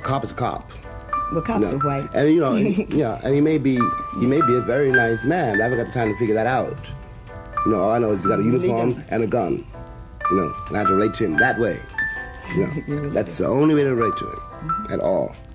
cop is a cop. Well, cops are white. And and he may be a very nice man. I haven't got the time to figure that out. All I know is he's got a uniform and a gun. And I have to relate to him that way. That's the only way to relate to him at all.